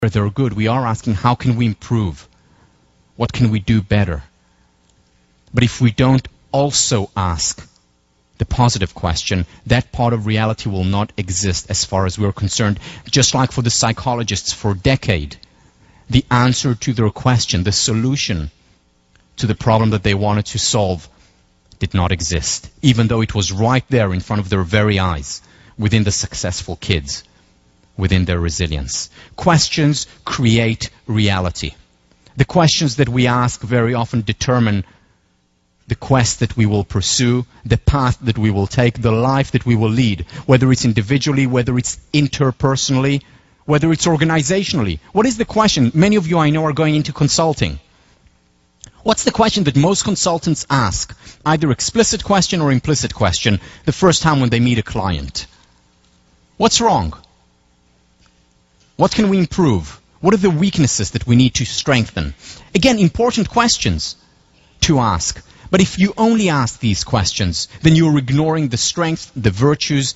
they're good, we are asking, how can we improve? What can we do better? But if we don't also ask the positive question, that part of reality will not exist as far as we're concerned. Just like for the psychologists for a decade, the answer to their question, the solution to the problem that they wanted to solve, did not exist, even though it was right there in front of their very eyes, within the successful kids, within their resilience. Questions create reality. The questions that we ask very often determine the quest that we will pursue, the path that we will take, the life that we will lead, whether it's individually, whether it's interpersonally, whether it's organizationally. What is the question? Many of you I know are going into consulting. What's the question that most consultants ask? Either explicit question or implicit question the first time when they meet a client. What's wrong? What can we improve? What are the weaknesses that we need to strengthen? Again, important questions to ask. But if you only ask these questions, then you're ignoring the strength, the virtues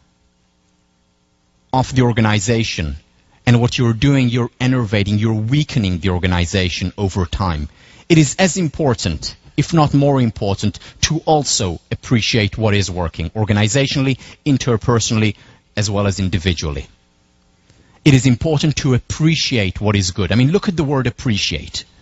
of the organization. And what you're doing, you're enervating, you're weakening the organization over time. It is as important, if not more important, to also appreciate what is working, organizationally, interpersonally, as well as individually. It is important to appreciate what is good. I mean, look at the word appreciate.